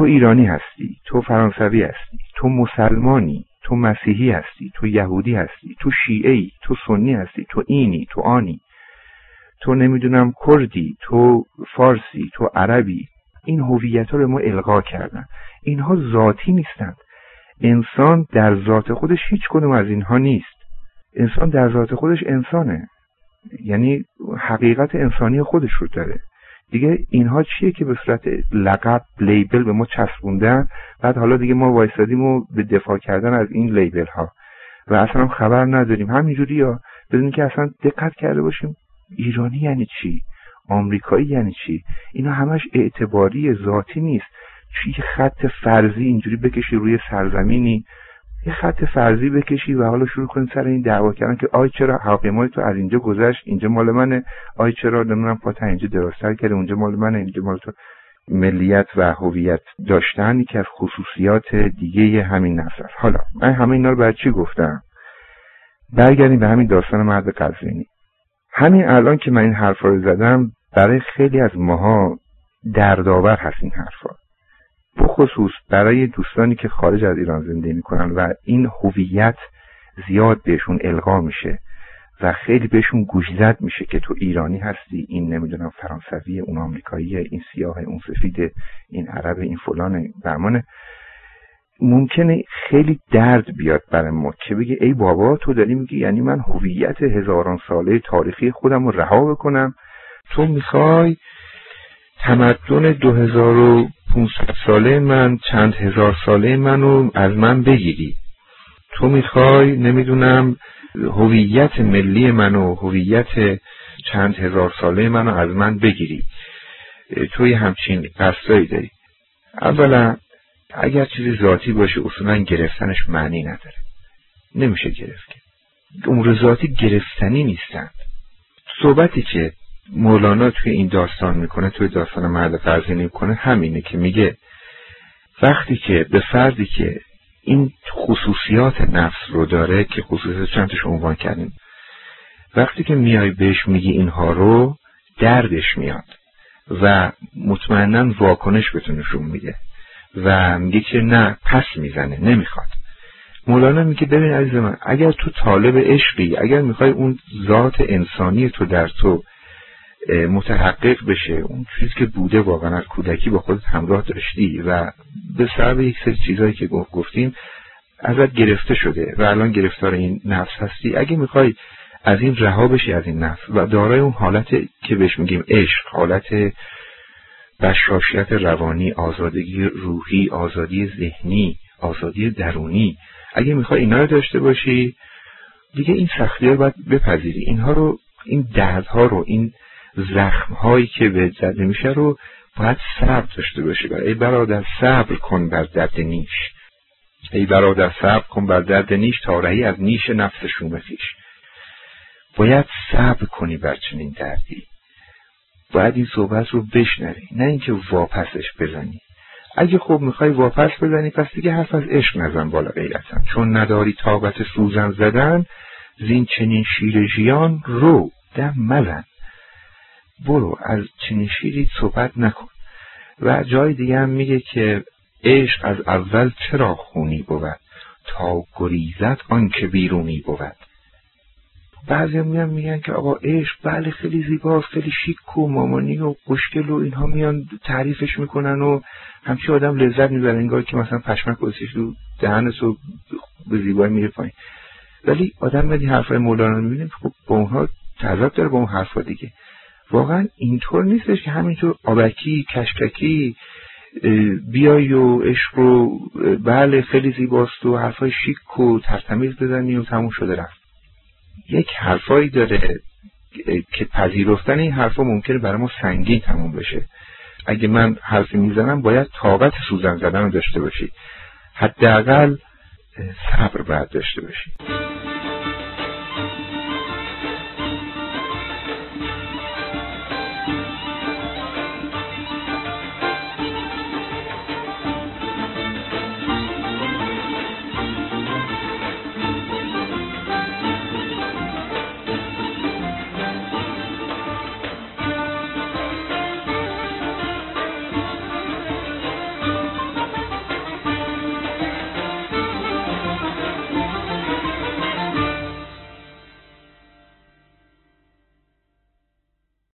ایرانی هستی، تو فرانسوی هستی، تو مسلمانی، تو مسیحی هستی، تو یهودی هستی، تو شیعه‌ای، تو سنی هستی، تو اینی، تو آنی، تو نمیدونم کردی، تو فارسی، تو عربی. این هویت‌ها رو ما الغا کردن. اینها ذاتی نیستند. انسان در ذات خودش هیچ کدوم از اینها نیست. انسان در ذات خودش انسانه، یعنی حقیقت انسانی خودش رو داره. دیگه اینها چیه که به صورت لقب لیبل به ما چسبوندن، بعد حالا دیگه ما وایسادیم و به دفاع کردن از این لیبل ها و اصلا هم خبر نداریم همینجوری، یا بدون که اصلا دقت کرده باشیم ایرانی یعنی چی، آمریکایی یعنی چی. اینا همش اعتباری، ذاتی نیست. چی خط فرضی اینجوری بکشی روی سرزمینی، یه خط فرضی بکشی و حالا شروع کنید سر این دعوا کردن که آی چرا هواپیمای تو از اینجا گذشت، اینجا مال منه، آی چرا نمیدونم پات اینجا درازتر کرده، اونجا مال منه، اینجا مال تو. ملیت و هویت داشتن یکی از خصوصیات دیگه همین نسل است. حالا من همه اینا رو برای چی گفتم؟ برگردیم به همین داستان مرد قزوینی. همین الان که من این حرفا رو زدم برای خیلی از ماها دردآور هست این حرفا، بخصوص برای دوستانی که خارج از ایران زندگی میکنن و این هویت زیاد بهشون القا میشه و خیلی بهشون گوشزد میشه که تو ایرانی هستی، این نمیدونم فرانسویه، اون آمریکاییه، این سیاهه، اون سفیده، این عربه، این فلانه، برمانه. ممکنه خیلی درد بیاد برای ما که بگه ای بابا تو داری میگی یعنی من هویت هزاران ساله تاریخی خودم رو رها بکنم، تو میخوای تمدن 2500 ساله من، چند هزار ساله منو از من بگیری، تو میخوای نمیدونم هویت ملی منو، هویت چند هزار ساله منو از من بگیری، توی همچین قصدایی داری. اولا اگر چیزی ذاتی باشه اصولا گرفتنش معنی نداره، نمیشه گرفت. امور ذاتی گرفتنی نیستند. صحبتی که مولانا توی این داستان میکنه، توی داستان مرد قزوینی میکنه همینه که میگه وقتی که به فردی که این خصوصیات نفس رو داره که خصوصیات چندش عنوان کردیم، وقتی که میای بهش میگی اینها رو، دردش میاد و مطمئناً واکنش بهتونشون میده و میگه که نه، پس میزنه، نمیخواد. مولانا میگه ببین عزیز من، اگر تو طالب عشقی، اگر میخوای اون ذات انسانی تو در تو متحقق بشه، اون چیزی که بوده واقعا از کودکی با خودت همراه داشتی و به سبب یک سری چیزایی که گفتیم ازت گرفته شده و الان گرفتار این نفس هستی، اگه میخوای از این رها بشی، از این نفس و دارای اون حالت که بهش میگیم عشق، حالت بشاشیت روانی، آزادگی روحی، آزادی ذهنی، آزادی درونی، اگه میخوای اینا رو داشته باشی، دیگه این سختی‌ها رو باید بپذیری. اینها رو، این دردها رو، این زخم‌هایی که به زده میشه رو باید صبر داشته باشی. ای برادر صبر کن بر درد نیش، ای برادر صبر کن بر درد نیش، تا رهی از نیش نفس شوم خویش. باید صبر کنی بر چنین دردی، باید این صحبت رو بشنوی، نه اینکه واپسش بزنی. اگه خب میخوای واپس بزنی، پس دیگه حرف از عشق نزن بالا غیرتن، چون نداری طاقت سوزن زدن، زین چنین شیر ژیان رو دم مزن. برو از چنین شیری صحبت نکن. و جای دیگه هم میگه که عشق از اول چرا خونی بود، تا گریزت آن که بیرونی بود. بعضی هم میگن که آقا عشق بله خیلی زیباست، خیلی شیک و مامانی و خوشگل و اینها، میان تعریفش میکنن و همچی آدم لذت میبره، انگار که مثلا پشمک گذاشتش تو دهنش و به زیبایی میره پایین. ولی آدم میاد این حرفای مولانا رو میبینه، خب با اونها تضاد داره با اون حرفا دیگه. واقعا اینطور نیستش که همینطور آبکی کشککی بیای و عشق رو بله خیلی زیباست و حرفای شیک و ترتمیز بزنی و تموم شده رفت. یک حرفایی داره که پذیرفتن این حرفا ممکنه برای ما سنگین تموم بشه. اگه من حرفی میزنم باید طاقت سوزن زدن رو داشته باشی، حداقل صبر باید داشته باشی.